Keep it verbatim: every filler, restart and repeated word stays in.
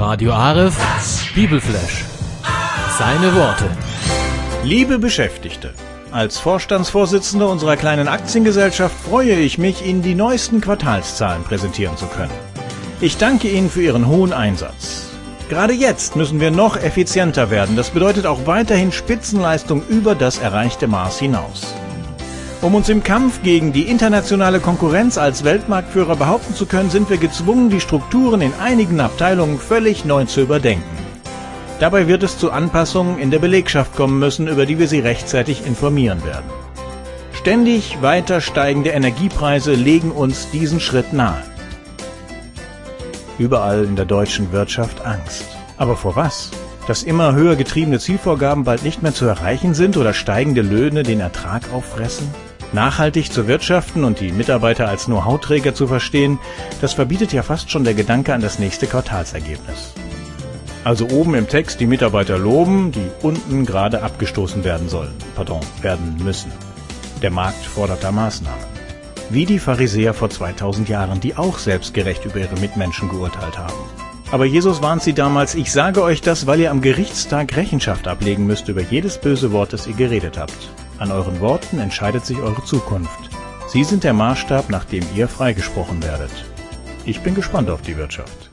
Radio Aref, Bibelflash. Seine Worte. Liebe Beschäftigte, als Vorstandsvorsitzender unserer kleinen Aktiengesellschaft freue ich mich, Ihnen die neuesten Quartalszahlen präsentieren zu können. Ich danke Ihnen für Ihren hohen Einsatz. Gerade jetzt müssen wir noch effizienter werden. Das bedeutet auch weiterhin Spitzenleistung über das erreichte Maß hinaus. Um uns im Kampf gegen die internationale Konkurrenz als Weltmarktführer behaupten zu können, sind wir gezwungen, die Strukturen in einigen Abteilungen völlig neu zu überdenken. Dabei wird es zu Anpassungen in der Belegschaft kommen müssen, über die wir Sie rechtzeitig informieren werden. Ständig weiter steigende Energiepreise legen uns diesen Schritt nahe. Überall in der deutschen Wirtschaft Angst. Aber vor was? Dass immer höher getriebene Zielvorgaben bald nicht mehr zu erreichen sind oder steigende Löhne den Ertrag auffressen? Nachhaltig zu wirtschaften und die Mitarbeiter als Know-how-Träger zu verstehen, das verbietet ja fast schon der Gedanke an das nächste Quartalsergebnis. Also oben im Text die Mitarbeiter loben, die unten gerade abgestoßen werden sollen, pardon, werden müssen. Der Markt fordert da Maßnahmen. Wie die Pharisäer vor zweitausend Jahren, die auch selbstgerecht über ihre Mitmenschen geurteilt haben. Aber Jesus warnt sie damals: Ich sage euch das, weil ihr am Gerichtstag Rechenschaft ablegen müsst über jedes böse Wort, das ihr geredet habt. An euren Worten entscheidet sich eure Zukunft. Sie sind der Maßstab, nach dem ihr freigesprochen werdet. Ich bin gespannt auf die Wirtschaft.